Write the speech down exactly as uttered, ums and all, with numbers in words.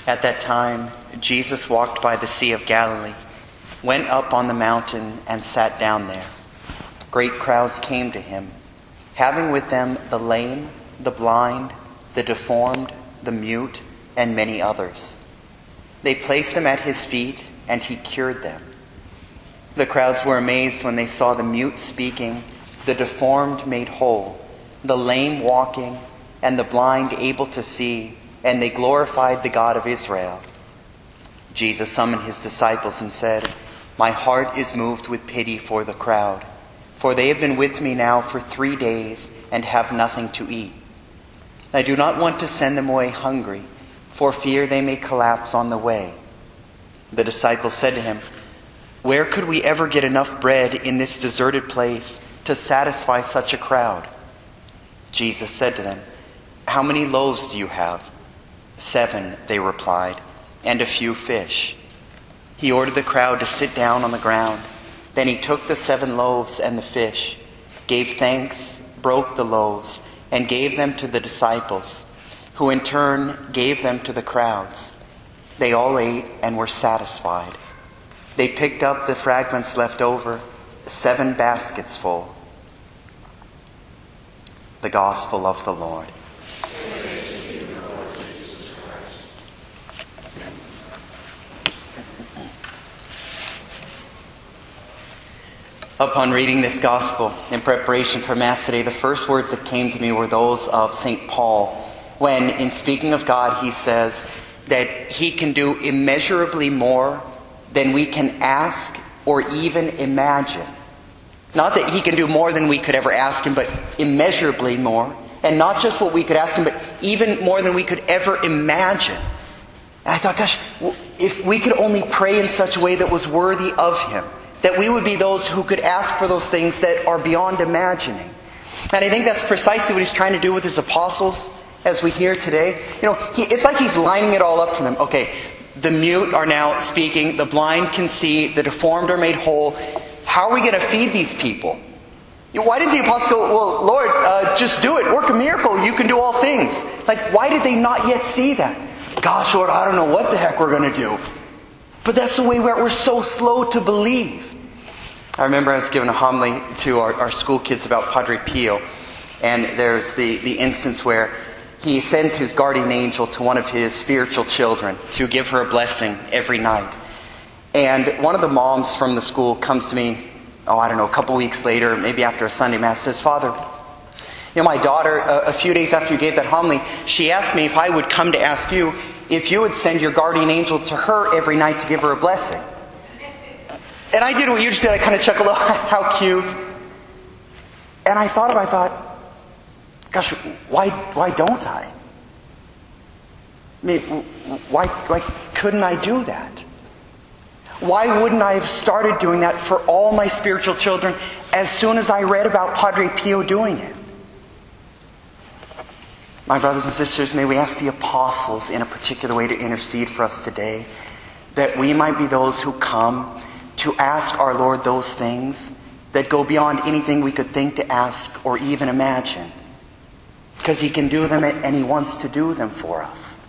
At that time, Jesus walked by the Sea of Galilee, went up on the mountain, and sat down there. Great crowds came to him, having with them the lame, the blind, the deformed, the mute, and many others. They placed them at his feet, and he cured them. The crowds were amazed when they saw the mute speaking, the deformed made whole, the lame walking, and the blind able to see, and they glorified the God of Israel. Jesus summoned his disciples and said, "My heart is moved with pity for the crowd, for they have been with me now for three days and have nothing to eat. I do not want to send them away hungry, for fear they may collapse on the way." The disciples said to him, "Where could we ever get enough bread in this deserted place to satisfy such a crowd?" Jesus said to them, "How many loaves do you have?" "Seven," they replied, "and a few fish." He ordered the crowd to sit down on the ground. Then he took the seven loaves and the fish, gave thanks, broke the loaves, and gave them to the disciples, who in turn gave them to the crowds. They all ate and were satisfied. They picked up the fragments left over, seven baskets full. The Gospel of the Lord. Upon reading this gospel in preparation for Mass today, the first words that came to me were those of Saint Paul, when in speaking of God, he says that he can do immeasurably more than we can ask or even imagine. Not that he can do more than we could ever ask him, but immeasurably more. And not just what we could ask him, but even more than we could ever imagine. And I thought, gosh, if we could only pray in such a way that was worthy of him, that we would be those who could ask for those things that are beyond imagining. And I think that's precisely what he's trying to do with his apostles, as we hear today. You know, he, it's like he's lining it all up for them. Okay, the mute are now speaking, the blind can see, the deformed are made whole. How are we going to feed these people? You know, why did the apostles go, "Well, Lord, uh, just do it, work a miracle, you can do all things"? Like, why did they not yet see that? Gosh, Lord, I don't know what the heck we're going to do. But that's the way we're, we're so slow to believe. I remember I was giving a homily to our, our school kids about Padre Pio. And there's the, the instance where he sends his guardian angel to one of his spiritual children to give her a blessing every night. And one of the moms from the school comes to me, oh, I don't know, a couple weeks later, maybe after a Sunday Mass, says, "Father, you know, my daughter, a, a few days after you gave that homily, she asked me if I would come to ask you if you would send your guardian angel to her every night to give her a blessing." And I did what you just did. I kind of chuckled, how cute. And I thought about it, I thought, gosh, why why don't I? I mean, why, why couldn't I do that? Why wouldn't I have started doing that for all my spiritual children as soon as I read about Padre Pio doing it? My brothers and sisters, may we ask the apostles in a particular way to intercede for us today, that we might be those who come to ask our Lord those things that go beyond anything we could think to ask or even imagine. Because he can do them and he wants to do them for us.